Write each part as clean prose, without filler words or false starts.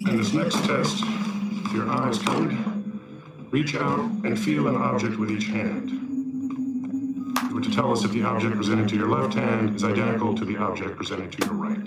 In this next test, with your eyes covered, reach out and feel an object with each hand. You were to tell us if the object presented to your left hand is identical to the object presented to your right.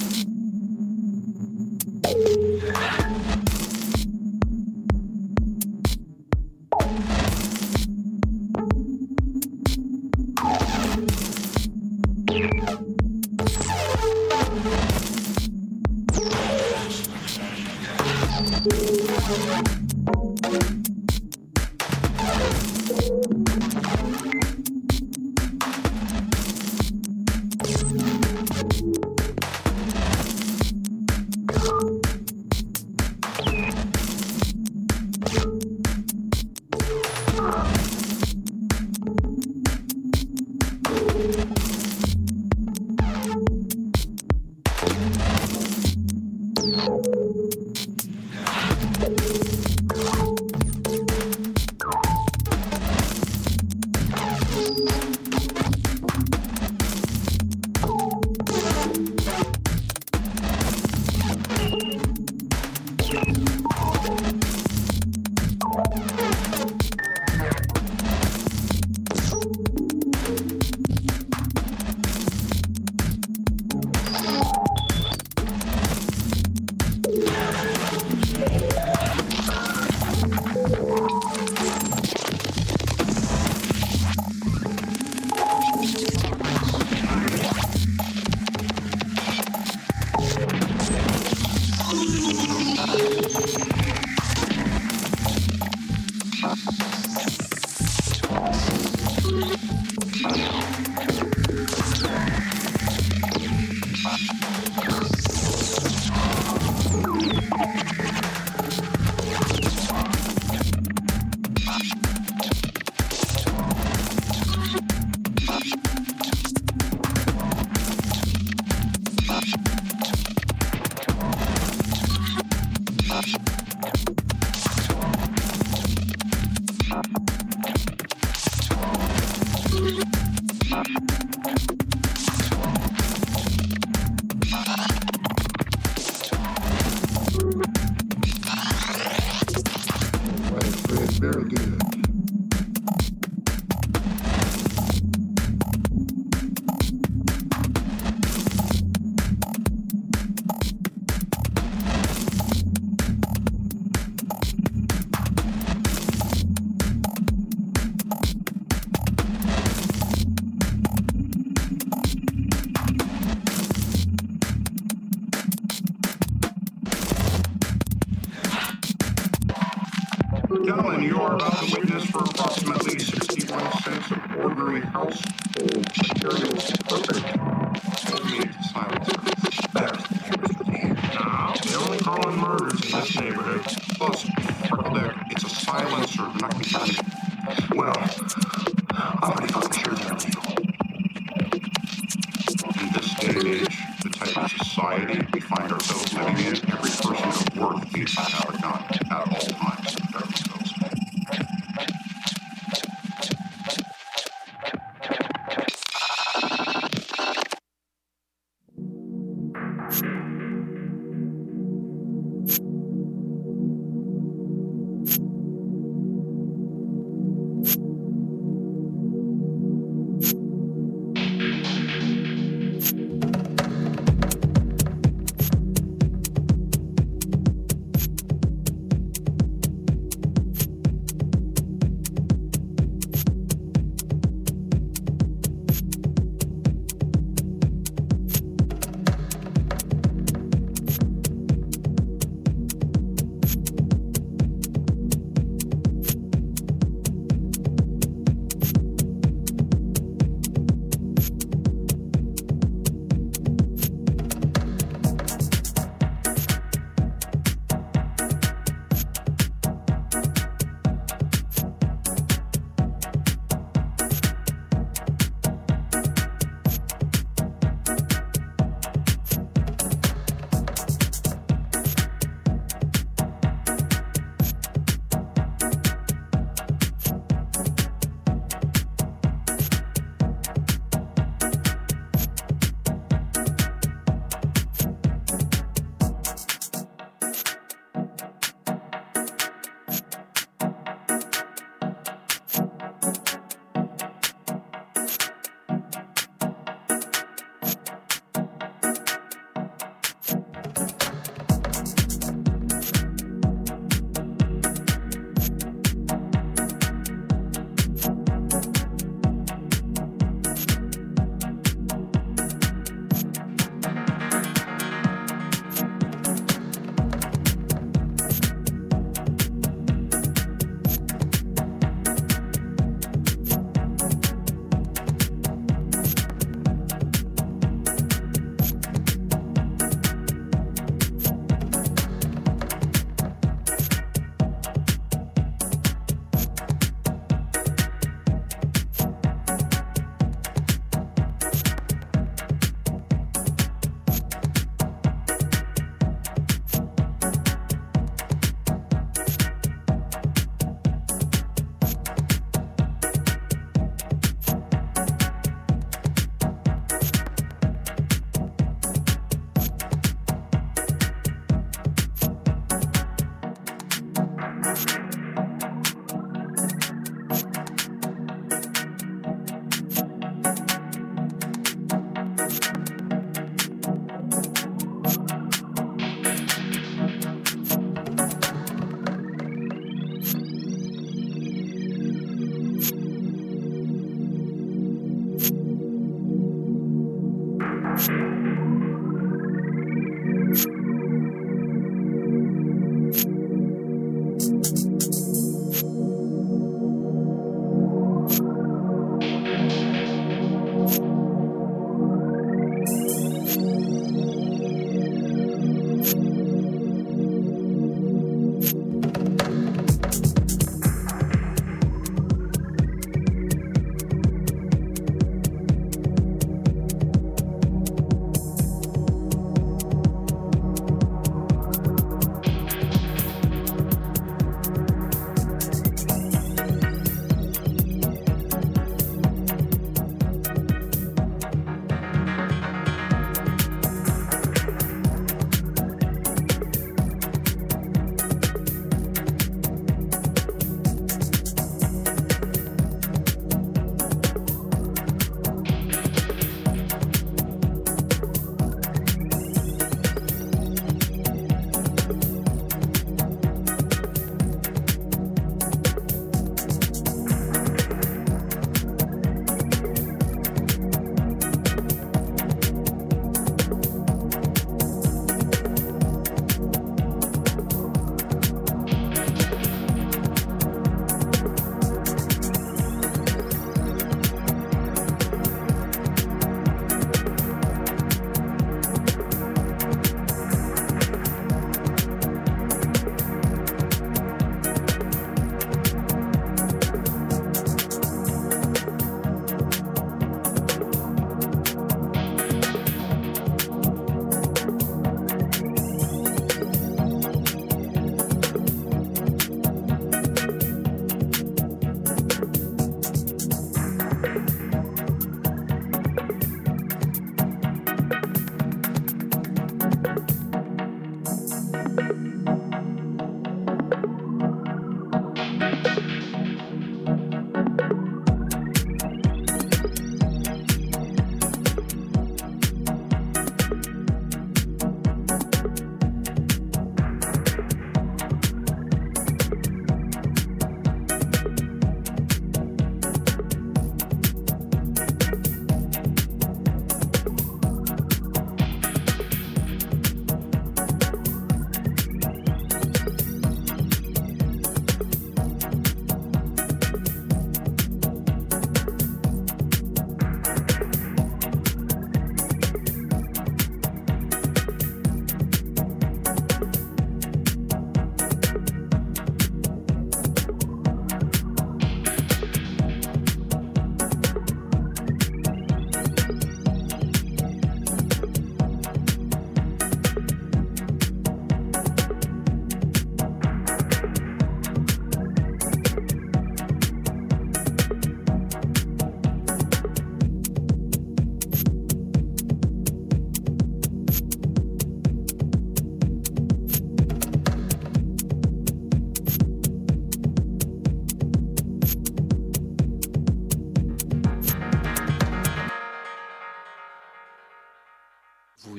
Very good. Gentlemen, you are about to witness for approximately 61 cents of ordinary household materials perfect homemade silencer. Now, they only call in murders in this neighborhood. Plus, Freckledeck, it's a silencer, not contaminated. Well, I'm pretty fucking sure they're illegal. In this day and age, the type of society we find ourselves living in, every person of worth needs to have a gun at all times to protect themselves.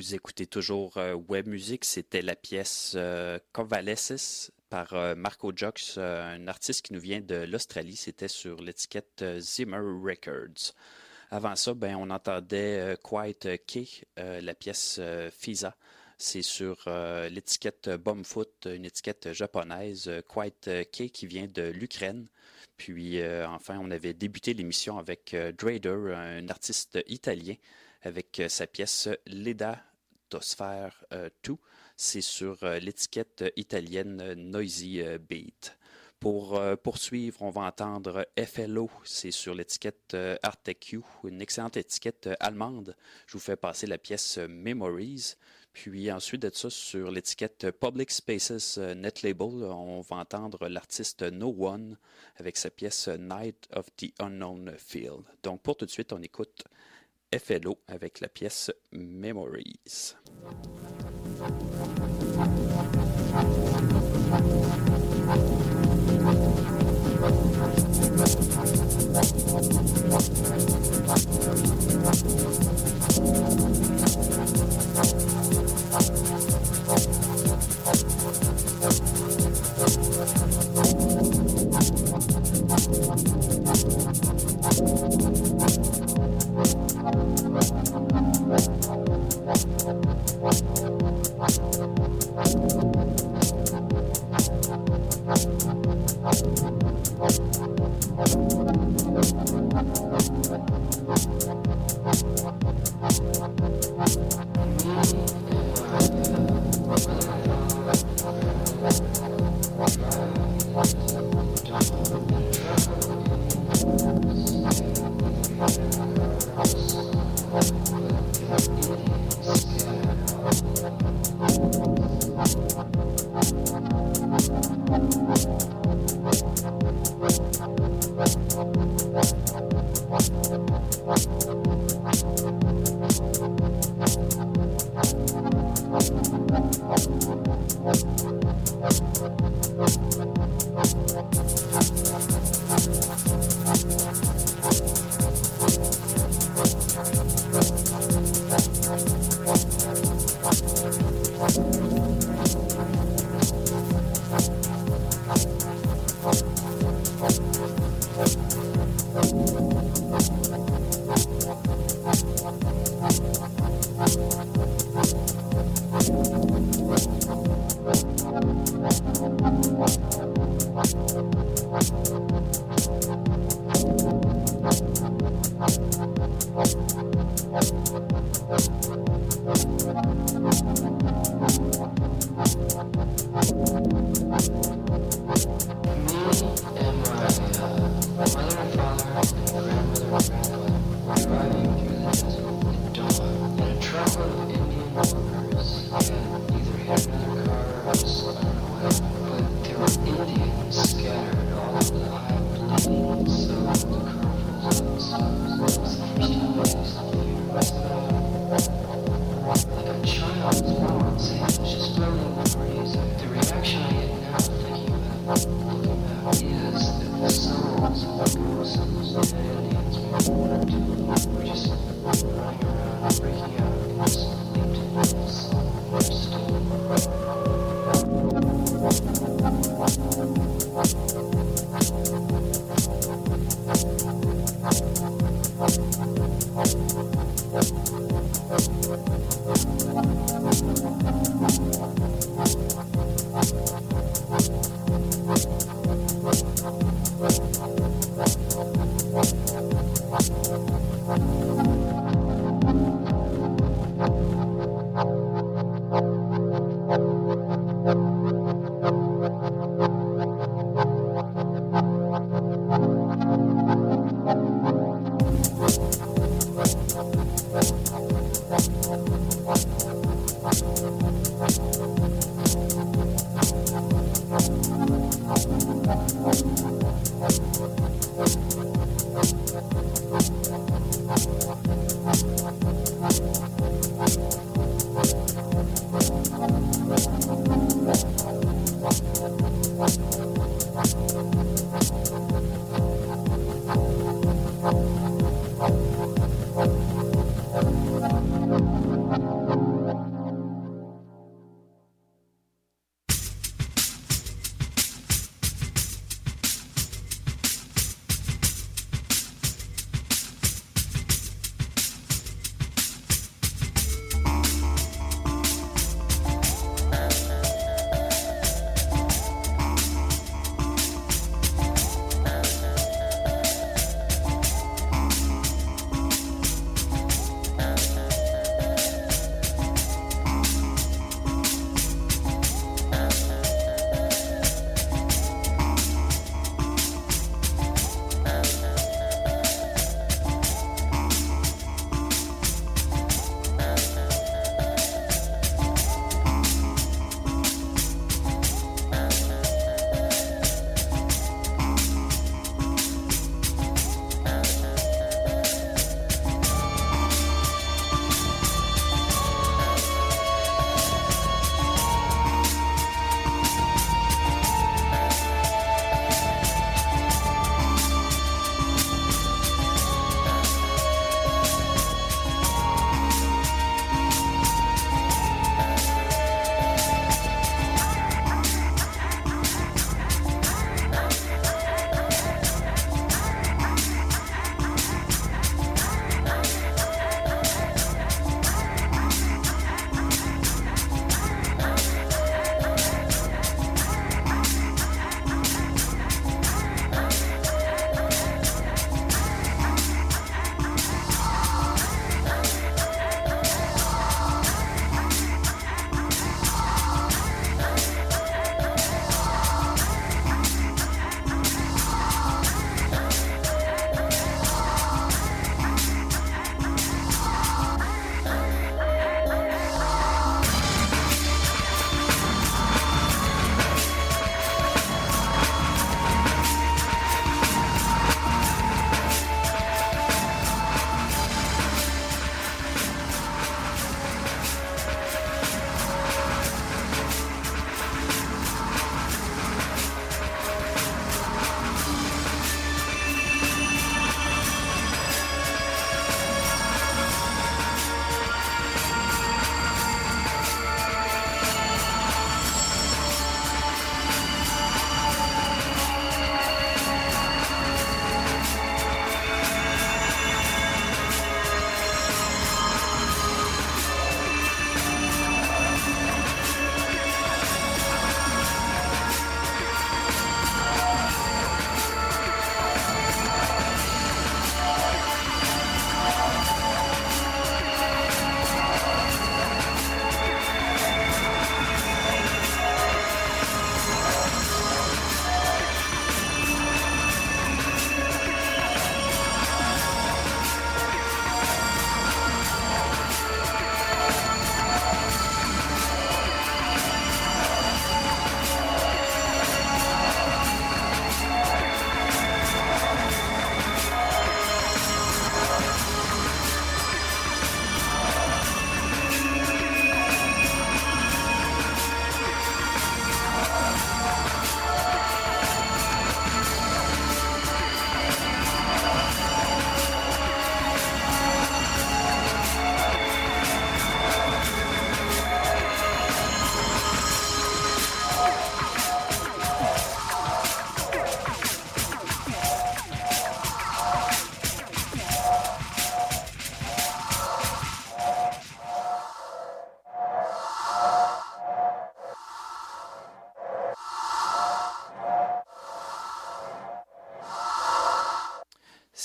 Vous écoutez toujours Web Music, c'était la pièce Convalescence par Marco Jux, un artiste qui nous vient de l'Australie. C'était sur l'étiquette Zimmer Records. Avant ça, ben, on entendait Quiet Key, la pièce Fisa. C'est sur l'étiquette Bumfoot, une étiquette japonaise, Quiet Key qui vient de l'Ukraine. Puis enfin, on avait débuté l'émission avec Drader, un artiste italien, avec sa pièce Leda Tosphère 2. C'est sur l'étiquette italienne Noisy Beat. Pour poursuivre, on va entendre FLO, c'est sur l'étiquette Artec-U, une excellente étiquette allemande. Je vous fais passer la pièce Memories. Puis ensuite de ça, sur l'étiquette Public Spaces Net Label, on va entendre l'artiste No One avec sa pièce Night of the Unknown Field. Donc pour tout de suite, on écoute FLO avec la pièce Memories.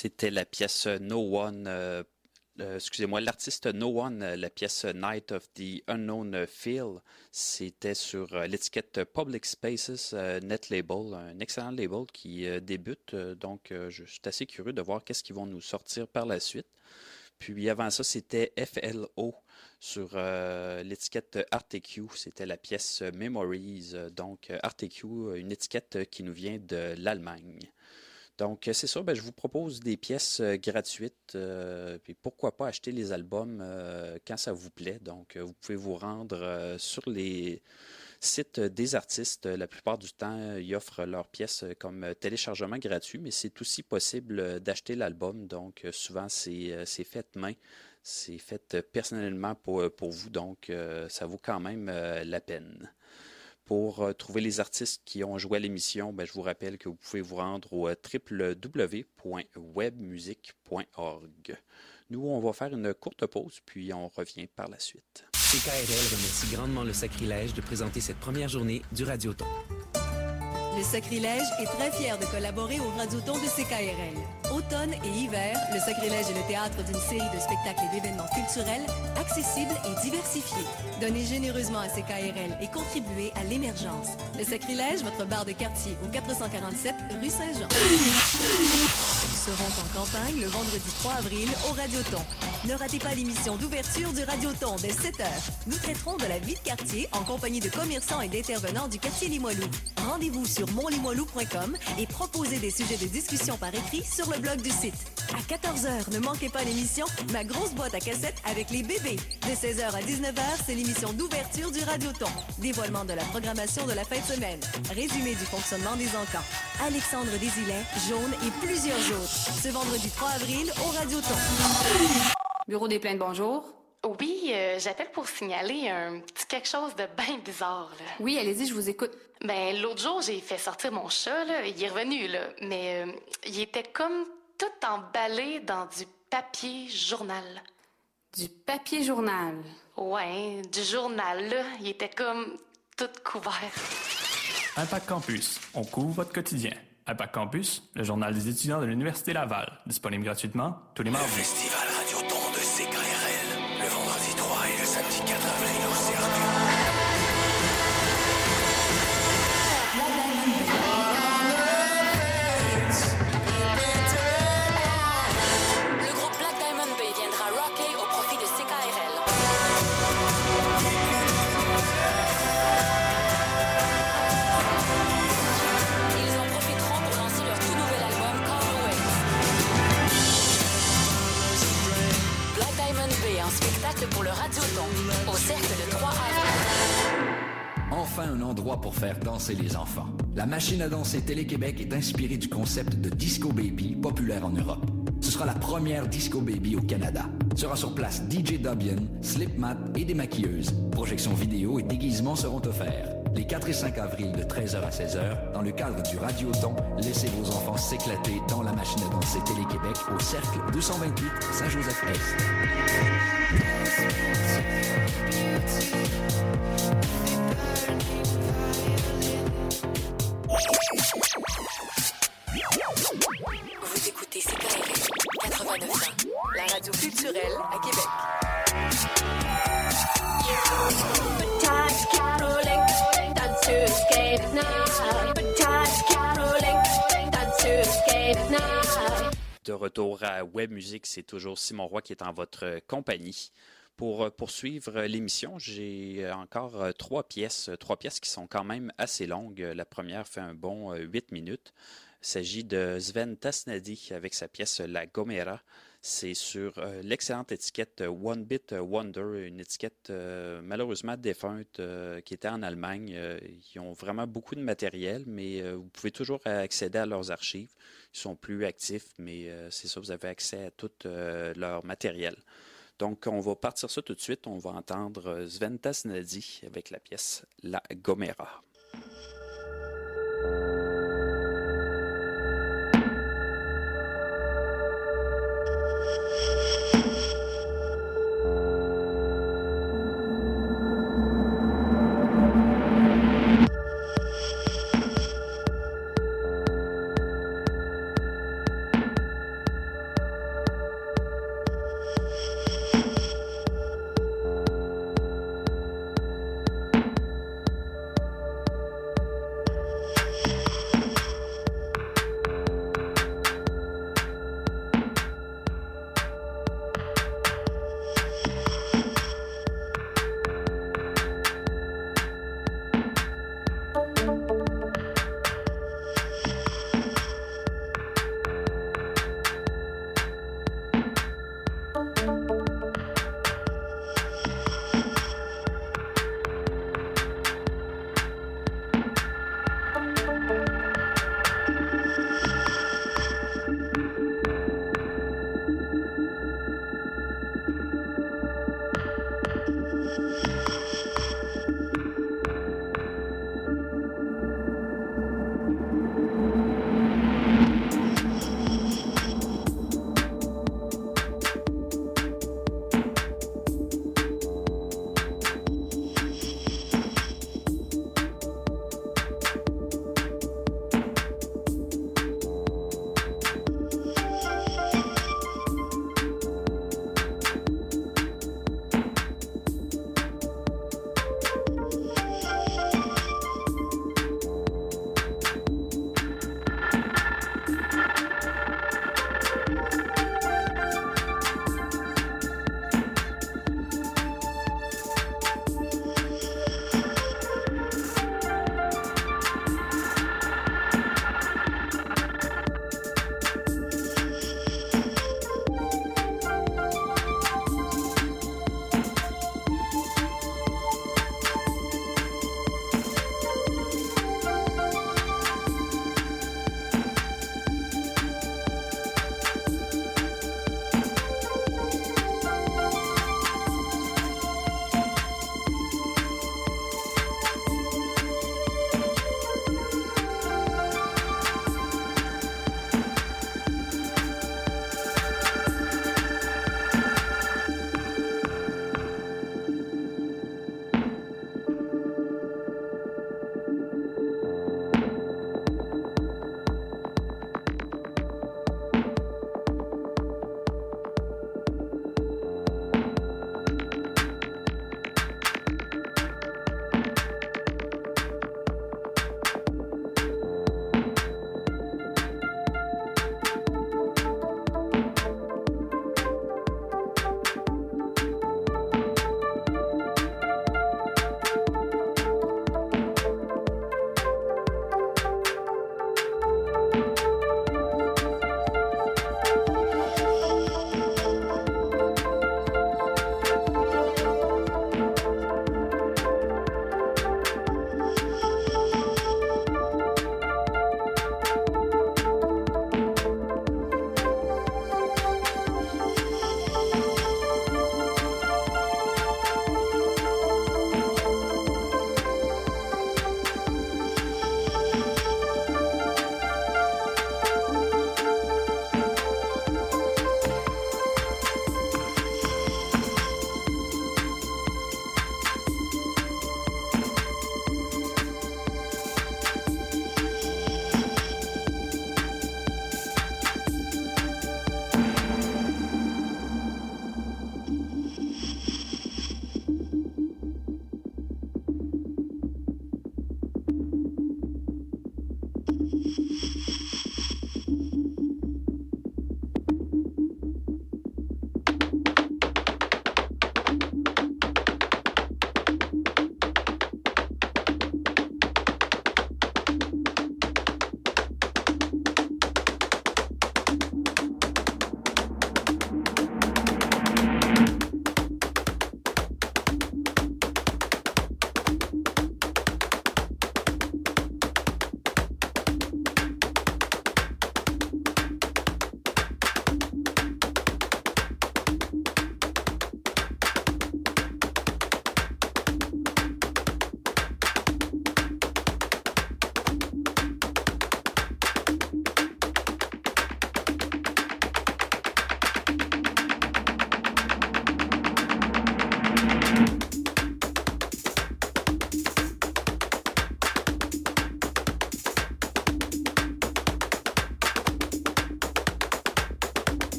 C'était la pièce No One, excusez-moi, l'artiste No One, la pièce Night of the Unknown Feel. C'était sur l'étiquette Public Spaces Net Label, un excellent label qui débute. Donc, je suis assez curieux de voir qu'est-ce qu'ils vont nous sortir par la suite. Puis avant ça, c'était FLO sur l'étiquette ArtEQ. C'était la pièce Memories. Donc, ArtEQ, une étiquette qui nous vient de l'Allemagne. Donc, c'est ça, ben, je vous propose des pièces gratuites. Puis pourquoi pas acheter les albums quand ça vous plaît. Donc, vous pouvez vous rendre sur les sites des artistes. La plupart du temps, ils offrent leurs pièces comme téléchargement gratuit, mais c'est aussi possible d'acheter l'album. Donc, souvent, c'est fait main. C'est fait personnellement pour vous. Donc, ça vaut quand même la peine. Pour trouver les artistes qui ont joué à l'émission, ben, je vous rappelle que vous pouvez vous rendre au www.webmusique.org. Nous, on va faire une courte pause, puis on revient par la suite. CKRL remercie grandement le Sacrilège de présenter cette première journée du Radioton. Le Sacrilège est très fier de collaborer au Radioton de CKRL. Automne et hiver, le Sacrilège est le théâtre d'une série de spectacles et d'événements culturels accessibles et diversifiés. Donnez généreusement à CKRL et contribuez à l'émergence. Le Sacrilège, votre bar de quartier au 447 rue Saint-Jean. Nous serons en campagne le vendredi 3 avril au Radioton. Ne ratez pas l'émission d'ouverture du Radioton dès 7h. Nous traiterons de la vie de quartier en compagnie de commerçants et d'intervenants du quartier Limoilou. Rendez-vous sur montlimoilou.com et proposez des sujets de discussion par écrit sur le blog du site. À 14h, ne manquez pas l'émission Ma grosse boîte à cassettes avec les bébés. De 16h à 19h, c'est l'émission d'ouverture du Radioton. Dévoilement de la programmation de la fin de semaine. Résumé du fonctionnement des encans. Alexandre Desilets, Jaune et plusieurs autres. Ce vendredi 3 avril au Radioton. Bureau des plaintes, bonjour. Oui, j'appelle pour signaler un petit quelque chose de bien bizarre, là. Oui, allez-y, je vous écoute. Ben, l'autre jour, j'ai fait sortir mon chat, là, il est revenu, là, mais il était comme tout emballé dans du papier journal. Du papier journal. Ouais, du journal, là, il était comme tout couvert. Impact Campus, on couvre votre quotidien. Impact Campus, le journal des étudiants de l'Université Laval, disponible gratuitement tous les mardis. Le Festival Radioton de CKRL, le vendredi 3 et le samedi 4 avril au Cercle. Le groupe Black Diamond Bay viendra rocker au profit de CKRL. Ils en profiteront pour lancer leur tout nouvel album Call Away. Black Diamond Bay en spectacle pour le Radioton au Cercle le 3 avril. Enfin un endroit pour faire danser les enfants. La machine à danser Télé-Québec est inspirée du concept de Disco Baby populaire en Europe. Ce sera la première Disco Baby au Canada. Sera sur place DJ Dobian, Slipmat et des maquilleuses. Projections vidéo et déguisements seront offerts. Les 4 et 5 avril de 13h à 16h, dans le cadre du Radioton, laissez vos enfants s'éclater dans la machine à danser Télé-Québec au Cercle 228 Saint-Joseph-Est. Vous écoutez CKRL 89.1, la radio culturelle à Québec. De retour à Web Musique, c'est toujours Simon Roy qui est en votre compagnie. Pour poursuivre l'émission, j'ai encore trois pièces qui sont quand même assez longues. La première fait un bon 8 minutes. Il s'agit de Sven Tasnadi avec sa pièce La Gomera. C'est sur l'excellente étiquette One Bit Wonder, une étiquette malheureusement défunte qui était en Allemagne. Ils ont vraiment beaucoup de matériel, mais vous pouvez toujours accéder à leurs archives. Ils sont plus actifs, mais c'est ça, vous avez accès à tout leur matériel. Donc, on va partir ça tout de suite. On va entendre Sven Tasnadi avec la pièce La Gomera.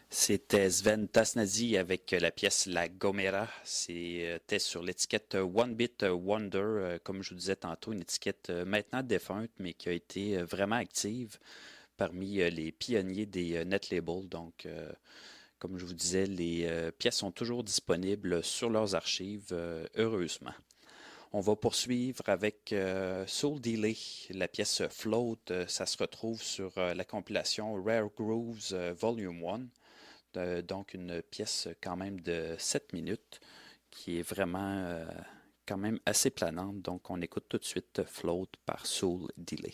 C'était Sven Tasnadi avec la pièce La Gomera. C'était sur l'étiquette One Bit Wonder, comme je vous disais tantôt, une étiquette maintenant défunte, mais qui a été vraiment active parmi les pionniers des net labels. Donc, comme je vous disais, les pièces sont toujours disponibles sur leurs archives, heureusement. On va poursuivre avec Soul Delay, la pièce Float. Ça se retrouve sur la compilation Rare Grooves Volume 1. Donc une pièce quand même de 7 minutes qui est vraiment quand même assez planante. Donc on écoute tout de suite Float par Soul Delay.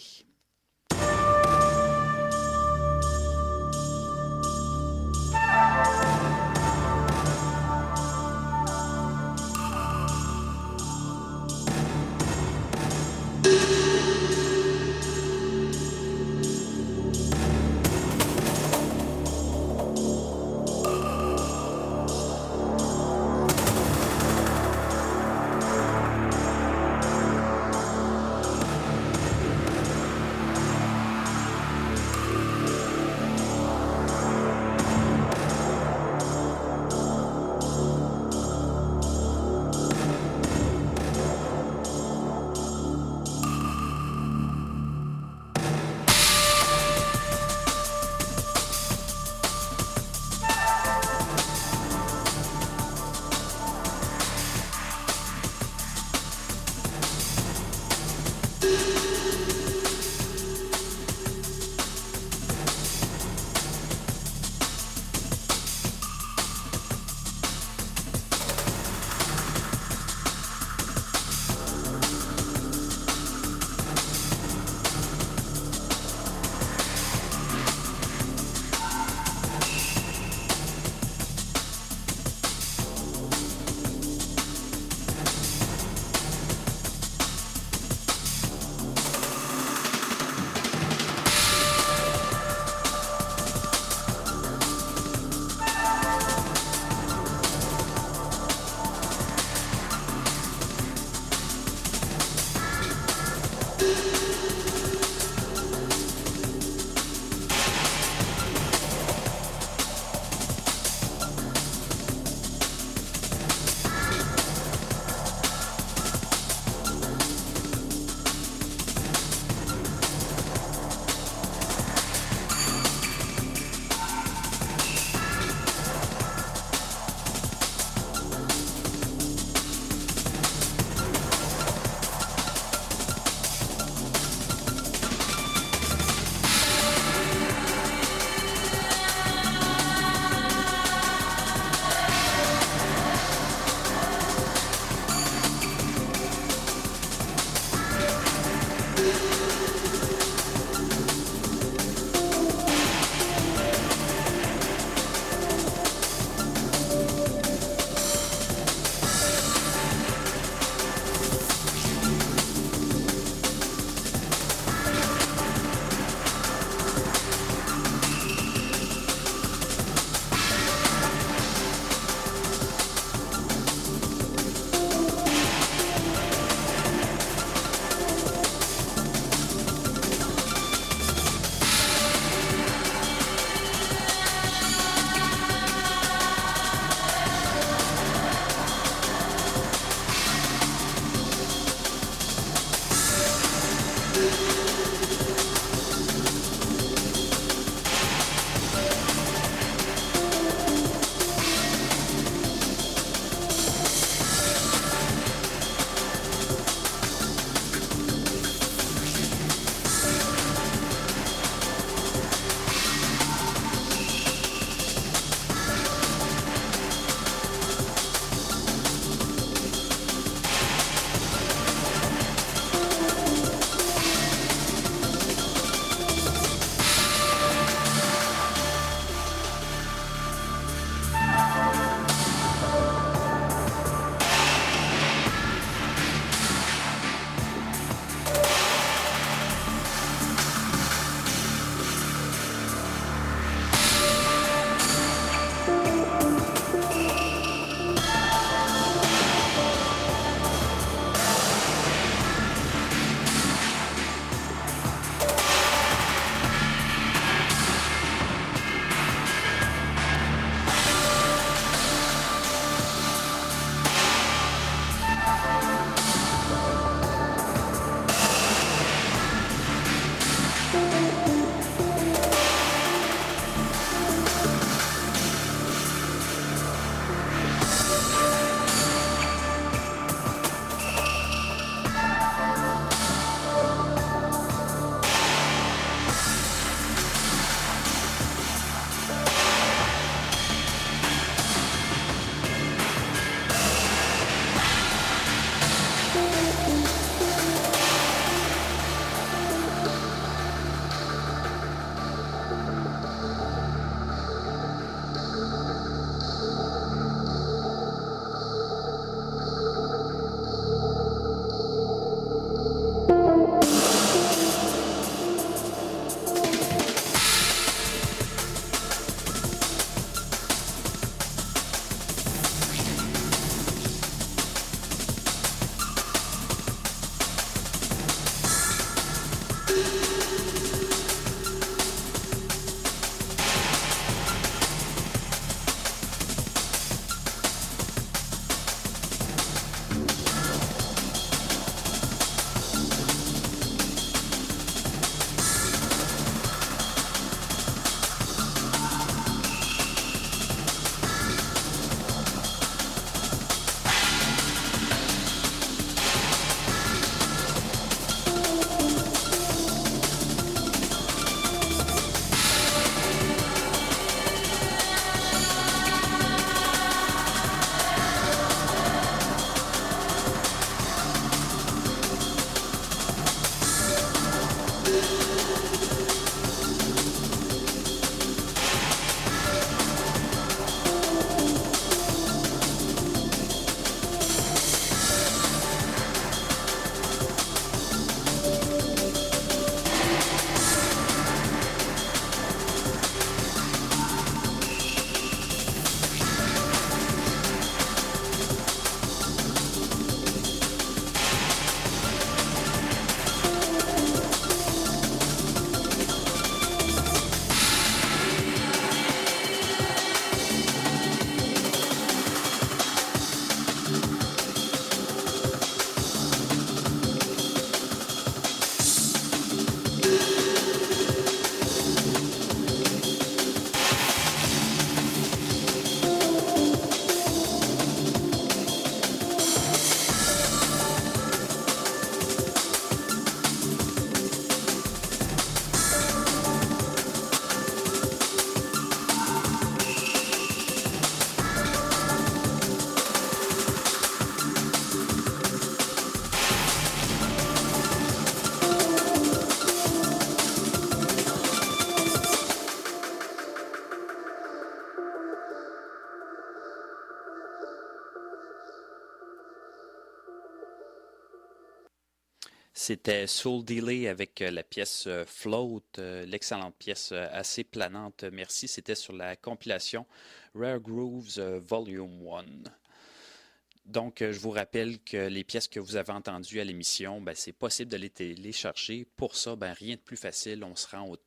C'était Soul Delay avec la pièce Float, l'excellente pièce assez planante. Merci, c'était sur la compilation Rare Grooves Volume 1. Donc, je vous rappelle que les pièces que vous avez entendues à l'émission, ben, c'est possible de les télécharger. Pour ça, ben, rien de plus facile. On se rend au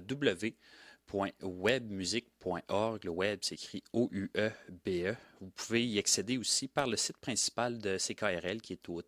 www.webmusique.org. Le web s'écrit O-U-E-B-E. Vous pouvez y accéder aussi par le site principal de CKRL qui est au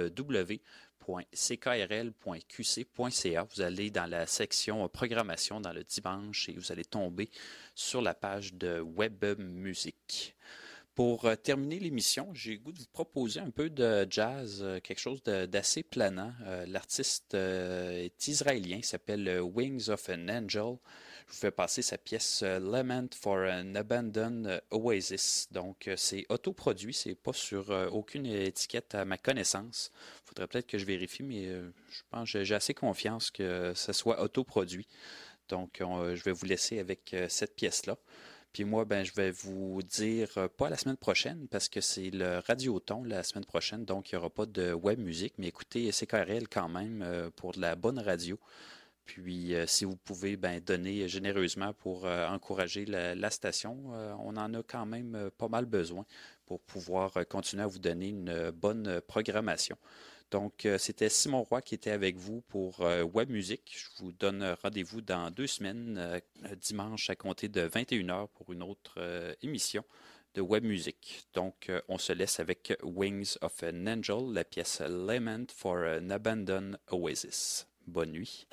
www.ckrl.qc.ca. Vous allez dans la section programmation dans le dimanche et vous allez tomber sur la page de Web Musique. Pour terminer l'émission, j'ai le goût de vous proposer un peu de jazz, quelque chose d'assez planant. L'artiste est israélien, il s'appelle Wings of an Angel. Je vous fais passer sa pièce Lament for an Abandoned Oasis. Donc, c'est autoproduit, c'est pas sur aucune étiquette à ma connaissance. Il faudrait peut-être que je vérifie, mais je pense que j'ai assez confiance que ce soit autoproduit. Donc, je vais vous laisser avec cette pièce-là. Puis moi, ben, je vais vous dire, pas la semaine prochaine, parce que c'est le Radioton la semaine prochaine, donc il n'y aura pas de web musique, mais écoutez CKRL quand même pour de la bonne radio. Puis si vous pouvez ben, donner généreusement pour encourager la station, on en a quand même pas mal besoin pour pouvoir continuer à vous donner une bonne programmation. Donc, c'était Simon Roy qui était avec vous pour Web Musique. Je vous donne rendez-vous dans 2 semaines, dimanche à compter de 21h pour une autre émission de Web Musique. Donc, on se laisse avec Wings of an Angel, la pièce Lament for an Abandoned Oasis. Bonne nuit.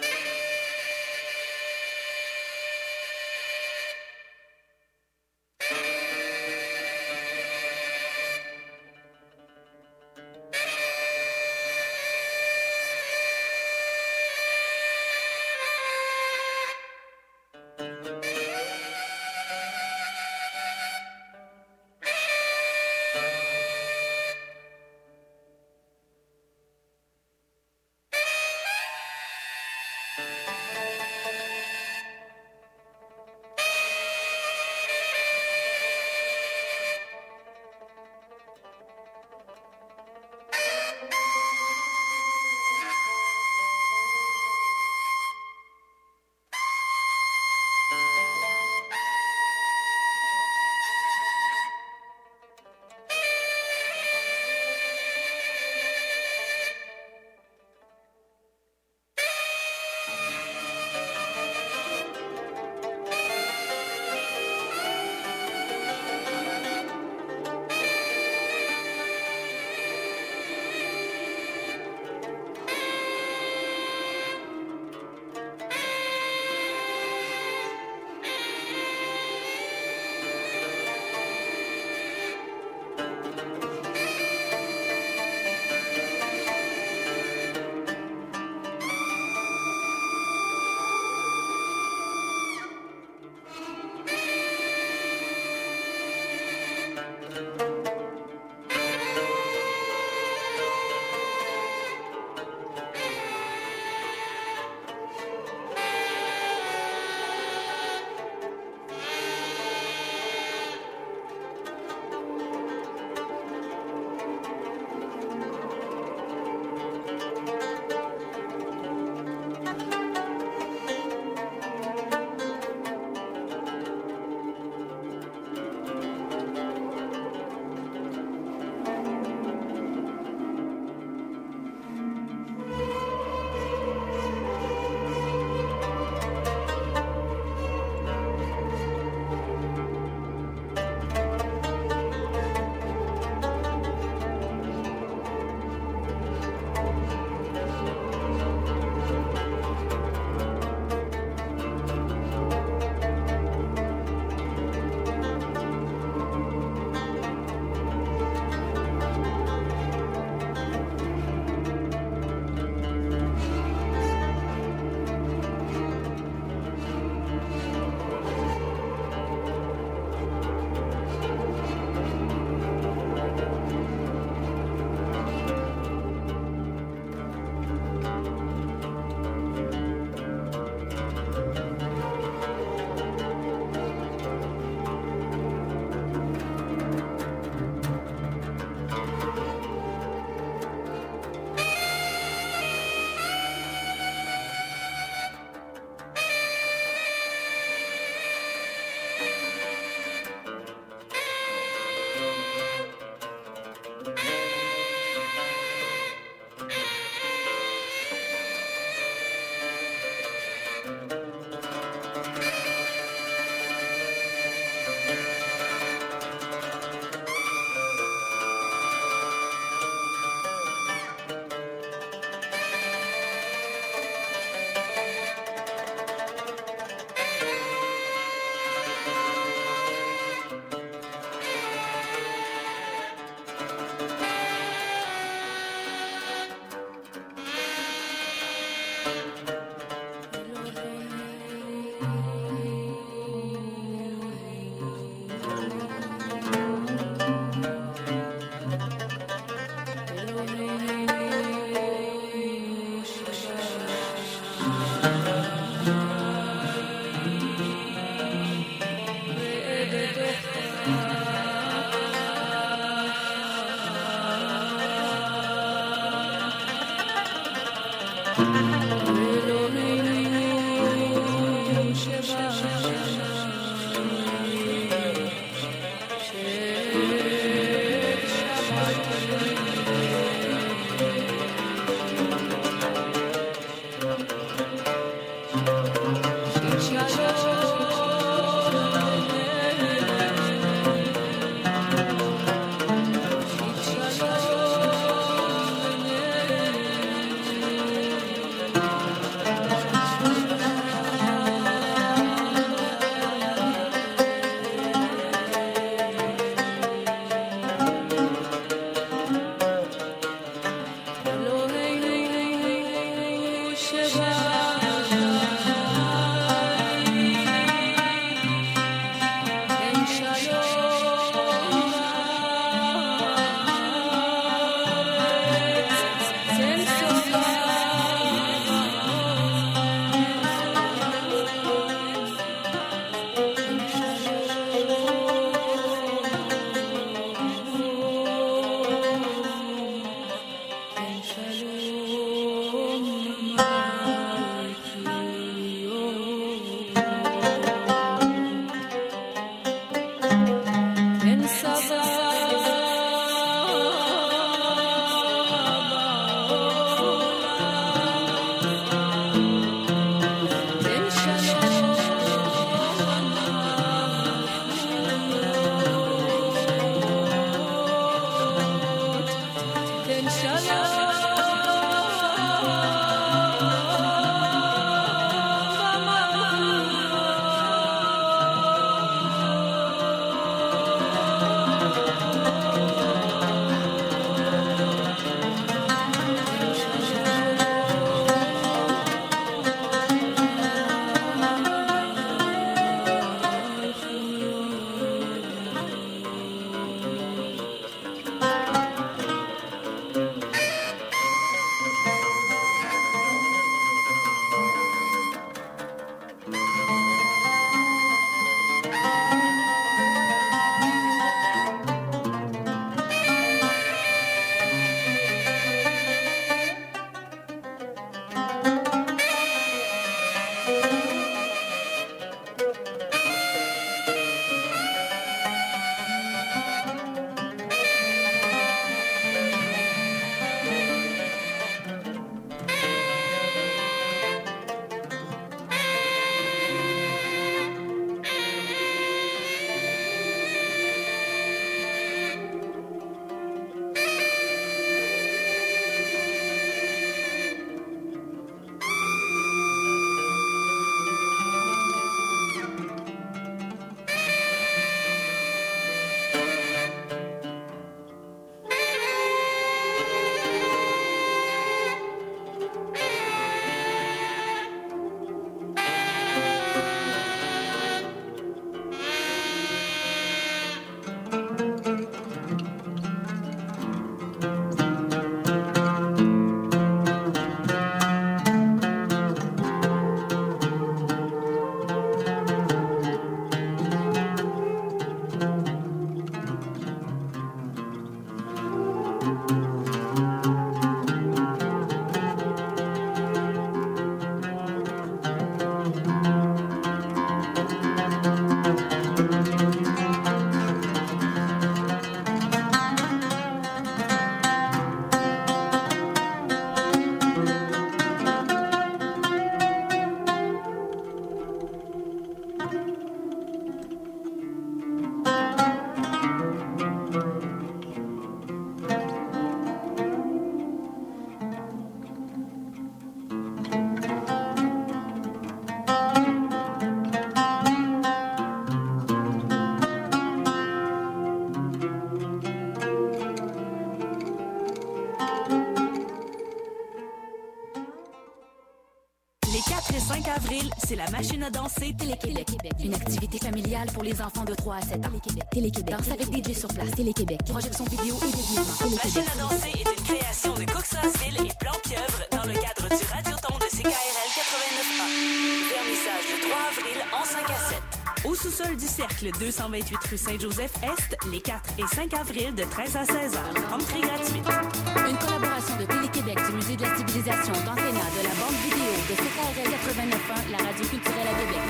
c'est la machine à danser Télé-Québec. Une activité familiale pour les enfants de 3 à 7 ans. Télé-Québec. Danse avec DJ sur place. Télé-Québec. Projection vidéo et déguisement. Machine à danser est une création de Coxsaceville et Plan-Pieuvre dans le cadre du Radioton de CKRL 89.1. Vernissage le 3 avril en 5 à 7. Au sous-sol du Cercle, 228 rue Saint-Joseph-Est, les 4 et 5 avril de 13 à 16 heures. Entrée gratuite. Une collaboration de Télé-Québec, du Musée de la civilisation, d'Antena, de la bande vidéo, de CKRL 89.1, la radio culturelle à Québec.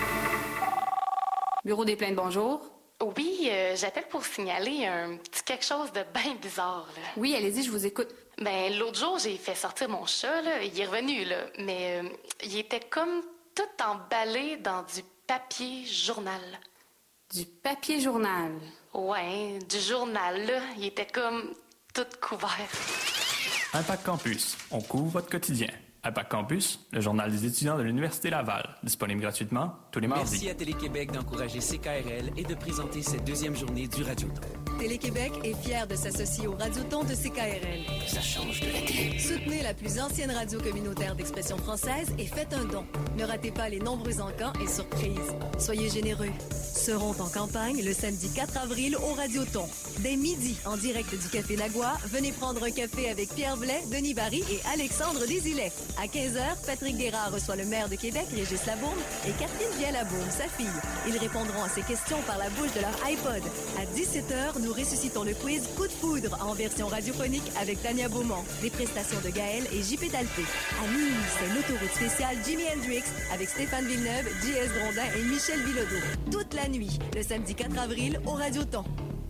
Bureau des plaintes, bonjour. Oui, j'appelle pour signaler un petit quelque chose de bien bizarre, là. Oui, allez-y, je vous écoute. Ben, l'autre jour, j'ai fait sortir mon chat, là. Il est revenu, là. Mais il était comme tout emballé dans du papier journal. Du papier journal? Ouais, du journal, là. Il était comme tout couvert. Impact Campus, on couvre votre quotidien. Impact Campus, le journal des étudiants de l'Université Laval, disponible gratuitement tous les mardis. Merci à Télé-Québec d'encourager CKRL et de présenter cette deuxième journée du Radioton. Télé-Québec est fier de s'associer au Radioton de CKRL. Ça change de la télé. Soutenez la plus ancienne radio communautaire d'expression française et faites un don. Ne ratez pas les nombreux encans et surprises. Soyez généreux. Seront en campagne le samedi 4 avril au Radioton. Dès midi, en direct du Café Nagua, venez prendre un café avec Pierre Blais, Denis Barry et Alexandre Desilets. À 15h, Patrick Guérard reçoit le maire de Québec, Régis Labourne, et Catherine Vielle-Labourne, sa fille. Ils répondront à ses questions par la bouche de leur iPod. À 17h, nous ressuscitons le quiz Coup de foudre en version radiophonique avec Tania Beaumont. Des prestations de Gaël et JP Dalpé. À minuit, c'est l'autoroute spéciale Jimi Hendrix avec Stéphane Villeneuve, J.S. Grondin et Michel Bilodeau. Toute la nuit, le samedi 4 avril, au Radioton.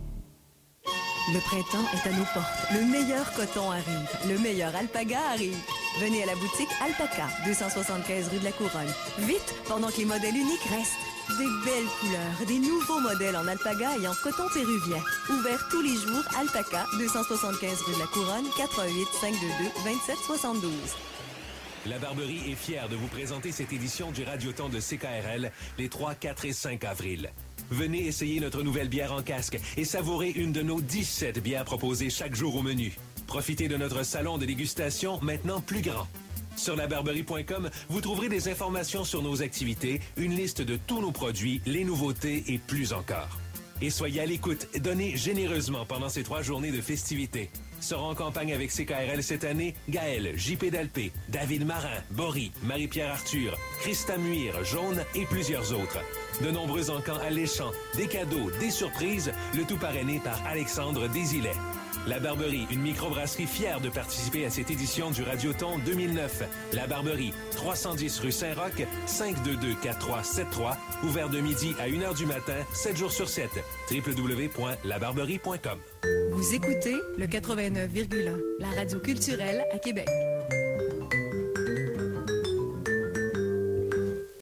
Le printemps est à nos portes. Le meilleur coton arrive. Le meilleur alpaga arrive. Venez à la boutique Alpaca, 275 rue de la Couronne. Vite, pendant que les modèles uniques restent. Des belles couleurs, des nouveaux modèles en alpaga et en coton péruvien. Ouvert tous les jours, Alpaca, 275 rue de la Couronne, 88 522 2772. La Barberie est fière de vous présenter cette édition du Radioton de CKRL les 3, 4 et 5 avril. Venez essayer notre nouvelle bière en casque et savourer une de nos 17 bières proposées chaque jour au menu. Profitez de notre salon de dégustation maintenant plus grand. Sur labarberie.com, vous trouverez des informations sur nos activités, une liste de tous nos produits, les nouveautés et plus encore. Et soyez à l'écoute, donnez généreusement pendant ces 3 journées de festivités. Seront en campagne avec CKRL cette année Gaël, JP Dalpé, David Marin, Bory, Marie-Pierre Arthur, Christa Muir, Jaune et plusieurs autres. De nombreux encans alléchants, des cadeaux, des surprises, le tout parrainé par Alexandre Desilets. La Barberie, une microbrasserie fière de participer à cette édition du Radioton 2009. La Barberie, 310 rue Saint-Roch, 522-4373, ouvert de midi à 1h du matin, 7 jours sur 7. www.labarberie.com. Vous écoutez le 89,1, la radio culturelle à Québec.